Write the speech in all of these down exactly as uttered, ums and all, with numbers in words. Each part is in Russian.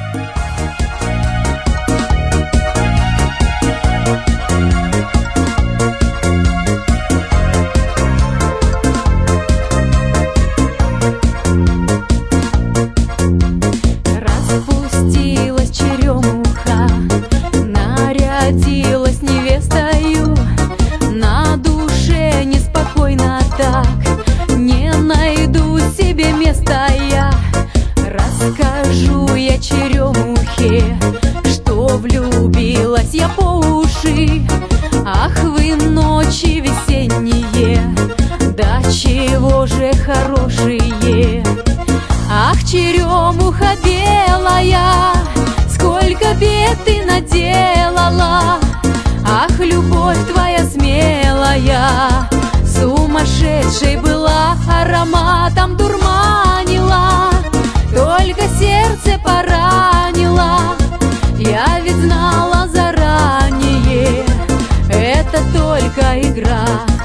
Распустилась черемуха, нарядилась невестою, на душе неспокойно так, не найду себе места я. Расскажу я черемухе, что влюбилась я по уши. Ах вы ночи весенние, да чего же хорошие. Ах, черемуха белая, сколько бед ты наделала. Ах, любовь твоя смелая, сумасшедшей была, ароматом дурманила, только сердце поранила. Я ведь знала заранее, это только игра.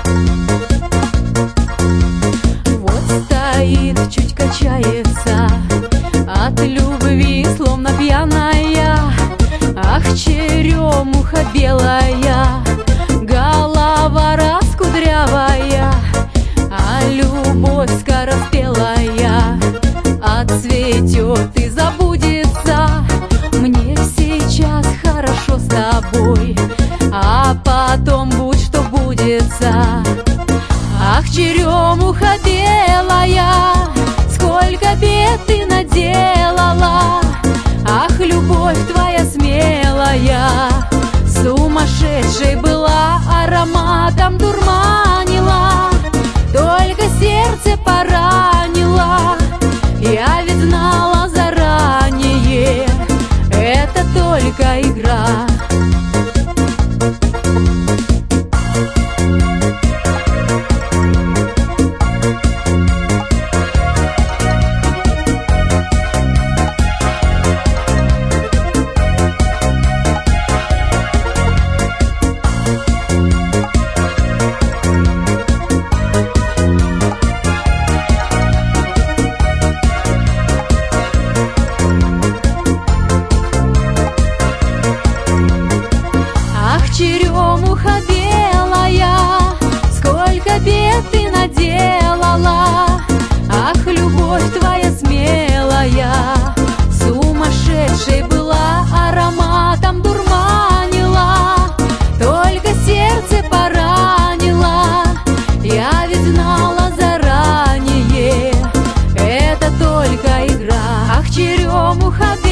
Вот стоит, чуть качается от любви, словно пьяная. Ах, черемуха белая, голова раскудрявая, а любовь скороспелая отцветет и забудется. Мне сейчас хорошо с тобой, а потом будь что будется. Ах, черемуха белая, сколько бед ты наделала. Ах, любовь твоя смелая, сумасшедшей была, ароматом дурманила, только сердце поранила. Я ведь знала заранее, это только игра. Черемуха белая, сколько бед ты наделала. Ах, любовь твоя смелая, сумасшедшей была, ароматом дурманила, только сердце поранила. Я ведь знала заранее, это только игра. Ах, черемуха